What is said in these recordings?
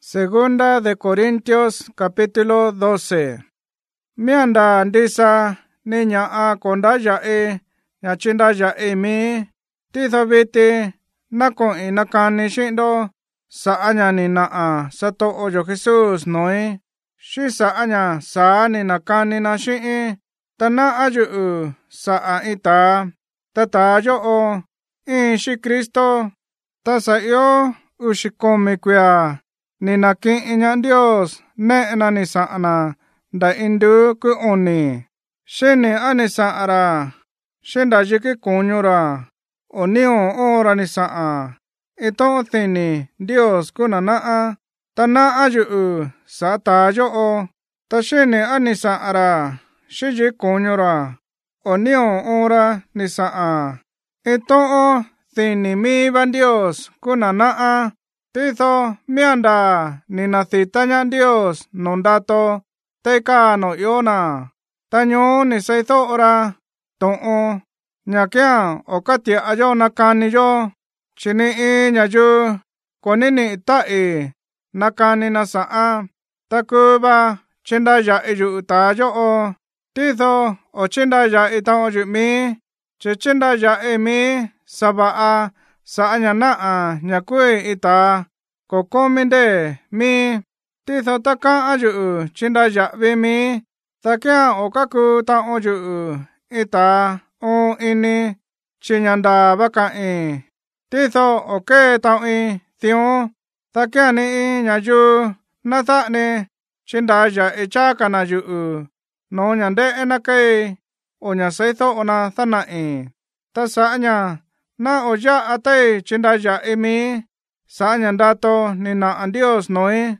Segunda de Corintios capítulo 12. Mianda ndisa niña a konda yae, nyachinda yae mi, titho viti, nakon inakani shindo, saanya ni naa, sato oyo Jesus noi, shi saanya saa ni nakani na shii, tana ayu saa ita, tata yo o, in shi Kristo, tasa yo ushikomi kwea, ni nakin inya Dios ne na ni saana da indu ku oni shini ani saara shinda yiki kunyura onio ora ni saa ito thini Dios kuna naa tana ayu sa ta yo o ta shini ani saara shiji kunyura onio ora ni saa ito o thini mi ban Dios kuna naa titho mianda ni nacitaña Dios nondato teka no yona taño ni seitho ora to'o ñakia okatia ayo nakani yo chini i ñayu konini itai nakani na saa takuba chinda ya iyu ta yo o titho o chinda ya ita o yu mi chinda ya mi sabaa saaña naa ñakui ita kokominde mi titho taka ayu chinda ya vi mi takia okaku ta oyu ita o ini chinyanda bakai titho oke ta i thio takia ni nyayu natha ni chinda ya ichaka na yu no nyande enake o nya seitho ona thanai tasanya na oya ate chinda ya imi saanya dato ni na Dios noi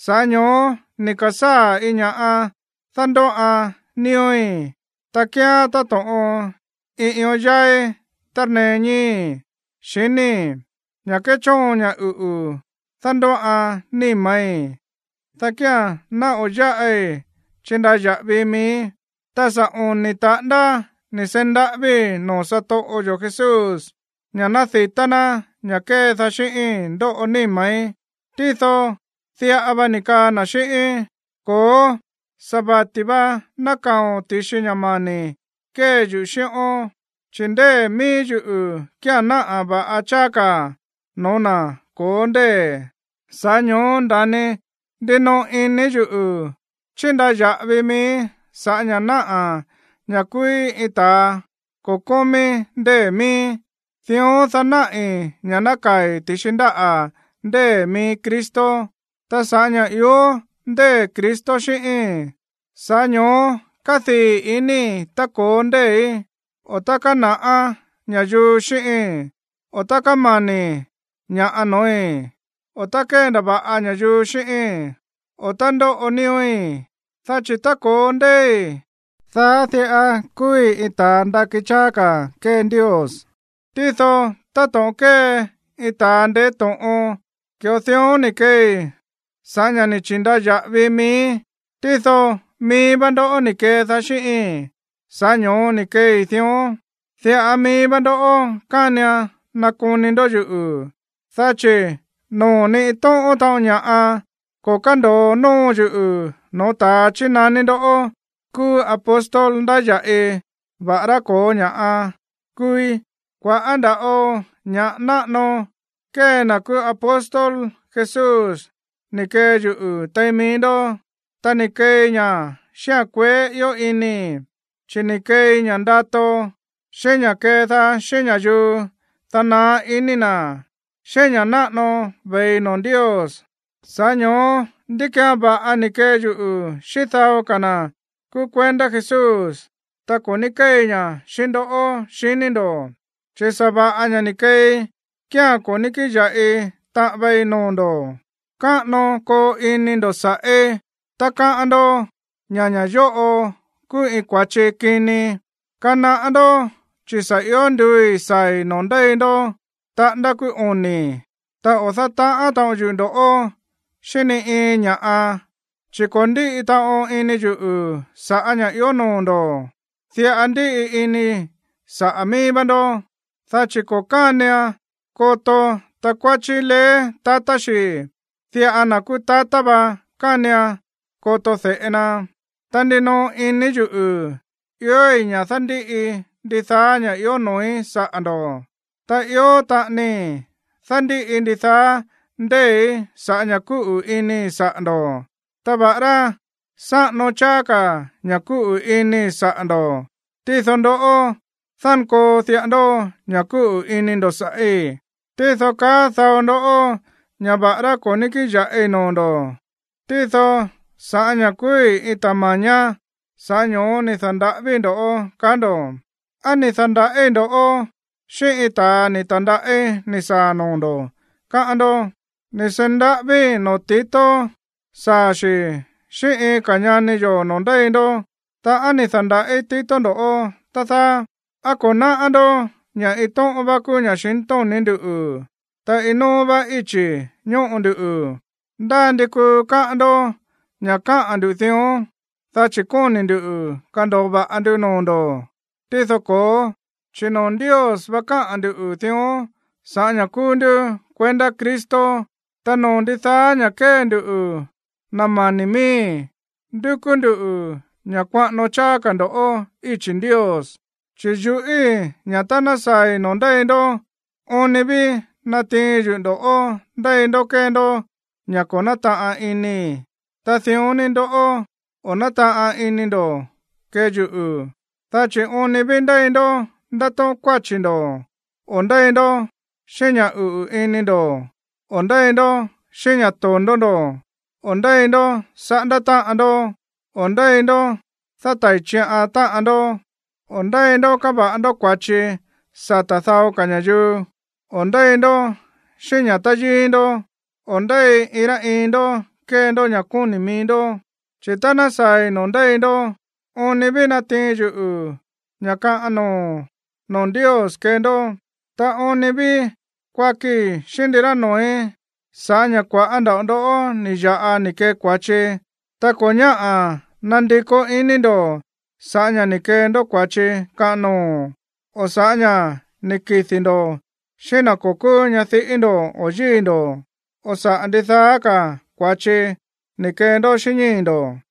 sanyo ni kasa inya a thando a nioi takia tato o iyo yae tarne ni shini nyake chon nya thando a ni mai takia na oya chinda ya vi mi tasa on ni tanda ni senda vi no sato oyo Jesus nyana thitana nyake tha shiin do oni mai titho thia abanika na shiin ko sabatiba nakao tishinyamani ke yu shion chinde mi yu kya na aba achaka nona konde sanyo dane deno ini yu chinda ya vi mi sanya na nyakui ita kokomi de mi thio thanai nyanakai tishinda de mi Kristo tasanya yo de Kristo shiin sanyo kathi ini takonde otaka naa nyayu shiin otaka mani nya anoi otake ndaba nyayu shiin otando onioi thachita konde tha thea kui ita ndakichaka ke Dios titho tato ke itande to'o kyo ni ke sanya ni chinda ya vi mi titho mi bando ni ke thashi sanyo ni ke thio thia mi bando kanya nakuni ndo yu thache no ni to ta nya a ko kando no yu no ta chinani ndo ku apostol nda ya vara ko nya a kui kwa anda o nya na no ke na ku apostol Jesus ni ke yu taimindo tani ke nya sha kwe yo ini chini ke nya ndato shenya ke tha shenya yu tana ini na shenya na no ve non Dios sanyo ndika ba anike yu shithao kana ku kwenda Jesus ta konike nya shindo o shinindo chisaba anya nike kya koniki ya ta vai nondo ka no ko inindo sa taka ando nyanya yo o ku ikwache kini kana ando chisa yondui sai nonde ndo ta nda ku oni ta othata ata yundo o shini nya a chikondi ita o ini yu sa anya yonondo thia andi ini sa ami bando tha chiko kania koto takwachi le tatashi thia anakutata ba kania koto theena tandino ini ju yoi nya thandi di tha nya yo noi sa ando ta yo ta ni thandi di tha nde sa nya ku ini sa ando ta bara sa no cha ka nya ku ini sa ando ti thondo o than ko thia ando nya ku ini ndo sa ti tho ka thao ndo o nya bara ko ni ki ja no ndo ti tho sa nya ku itamanya sa nyo ni thanda vi ndo o kando ani thanda ndo o shi ita ni tanda ni sa no ndo ka ando ni senda vi no tito sa shi kanya ni yo no dai ndo ta ani thanda tito ndo o ta tha akona ando nya ito ba ku nya shin to ni ndu ta ino ba ichi nyo ndu da ndi ku ka ando nya ka andu thio ta chi ko ni ndu ka ndo ba andu no ndo ti tho ko chinon Dios ba ka andu thio sa nya ku ndu kwenda Kristo ta no ndi tha nya ke ndu na mani mi ndu ku ndu nya kwa no cha ka ndo o ichi Dios chi ju nya ta na sai no dai ndo oni bi na ti ju ndo o dai ndo ke ndo nya ko na ta ini ta thio ni ndo o na ta ini ndo ke ju ta chi oni bi dai ndo nda to kwa chi ndo on dai ndo shenya ini ndo on dai ndo shenya to ndo on dai ndo sa nda ta ando on dai ndo sa tai chi a ta ando on dai ndo ka ba ando kwa chi sa ta thao ka nya ju on dai ndo shenya ta ji ndo on dai ira ndo ke ndo nya ku ni mi ndo chitana sai no dai ndo on ni bi na ti ju nya ka ano non Dios ke ndo ta on ni bi kwa ki shindira noe sa nya kwa anda ndo ni ja a ni ke kwa che ta ko nya a nandi ko ini ndo sa nya ni ke ndo kwa che ka no o sa nya ni ki thindo shina ko ku nya thi ndo o ji ndo o sa andi tha ka kwa che ni ke ndo shinyi ndo